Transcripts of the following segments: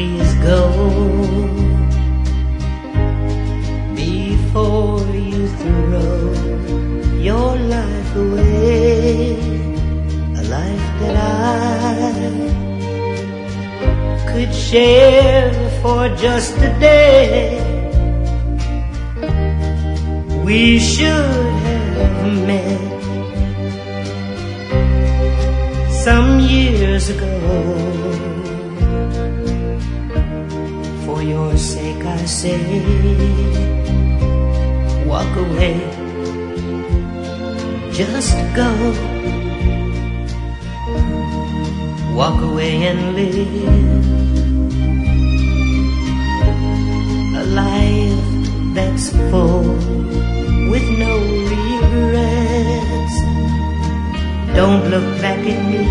please go before you throw your life away, a life that I could share for just a day. We should have met some years ago. For your sake I say, walk away, just go. Walk away and live a life that's full with no regrets. Don't look back at me,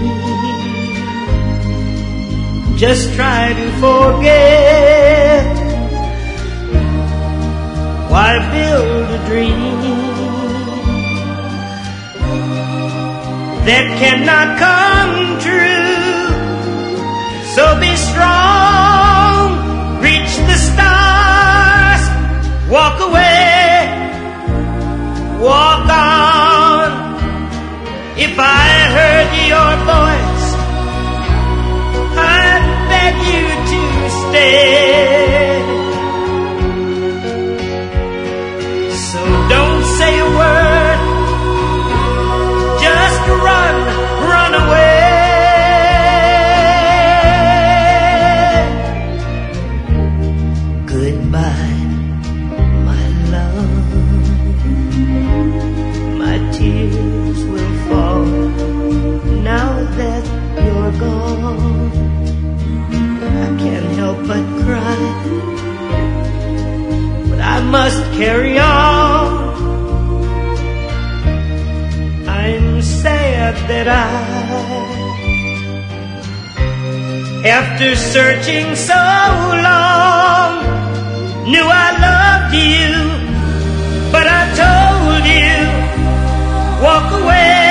just try to forget. Why build a dream that cannot come true? So be strong, reach the stars, walk away, walk on. If I heard your voice, I'd beg you to stay. So don't say a word, just run, run away. Goodbye, my love. My tears will fall now that you're gone. I can't help but cry, but I must carry on. I'm sad that after searching so long, knew I loved you, but I told you, walk away.